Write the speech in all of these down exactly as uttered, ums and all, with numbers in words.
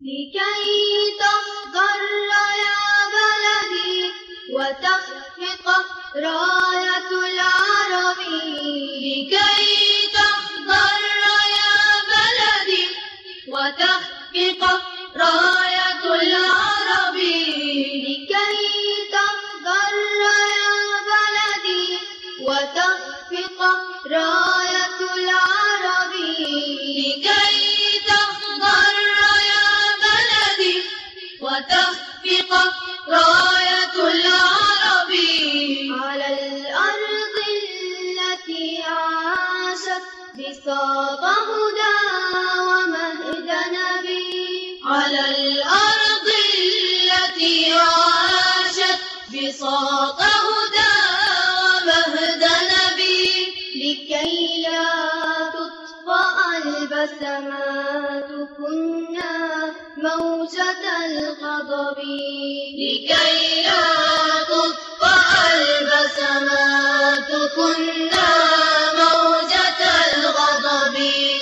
لكي تصدر يا بلدي وتخفق راية العرب، لكي تصدر يا بلدي وتخفق راية العرب، لكي تصدر يا بلدي وتخفق راية العرب، لكي تصدر يا بلدي وتخفق راية العرب على الأرض التي عاشت بساط هدى ومهد نبي، على الأرض التي عاشت بساط هدى ومهد نبي، لكي لا تطفأ البسمات كنا موجة الغضب، لكي لا تطفأ البسمات كنا موجة الغضب،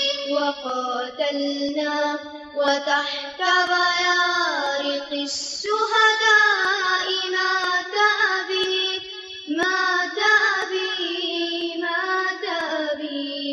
وقاتلنا وتحت بيارق الشهداء مات أبي، مات أبي، مات أبي،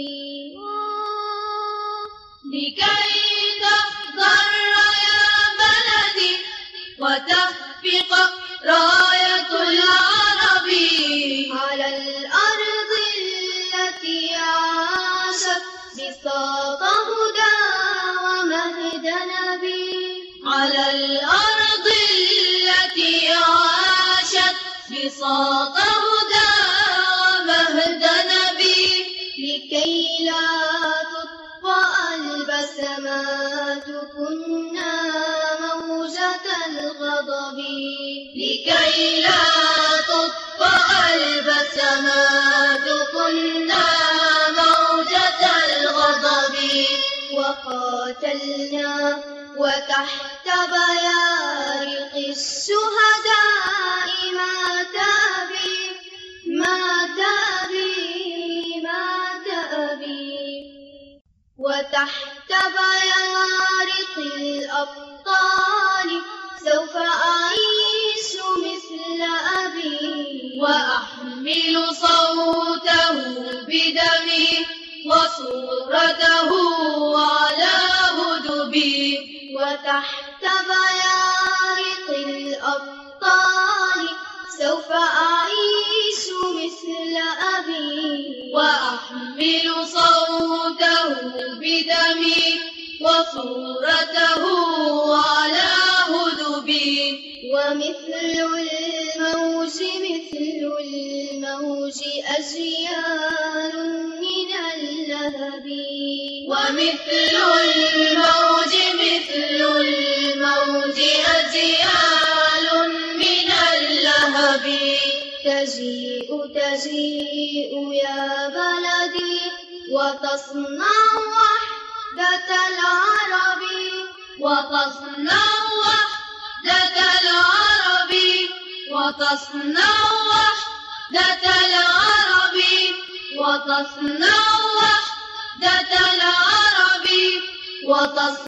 لكي تصدر يا بلدي وتخفق راية العرب على الأرض التي عاشت بساط هدى ومهد نبي، على الأرض التي عاشت بساط هدى ومهد نبي، لكي لا تطفأ البسمات كنا موجة الغضب، لكي لا تطفأ البسمات كنا موجة الغضب، وقاتلنا وتحت بيارق الشهداء مات أبي، مات أبي، مات أبي، وتحت بيارق الأبطال سوف أعيش مثل أبي، وأحمل صوته بدمي وصورته على هدبي، وتحت بيارق الأبطال سوف أعيش مثل أبي، وأحمل صوته بدمي وصورته على هدبي، ومثل الموج مثل الموج أجيال من اللهب، ومثل الموج مثل الموج أجيال من اللهب، تجيء تجيء يا بلدي وتصنع وحدة العرب، وتصنع وحدة العرب، وتصنع وحدة العرب، وتصنع وحدة العرب، وتصنع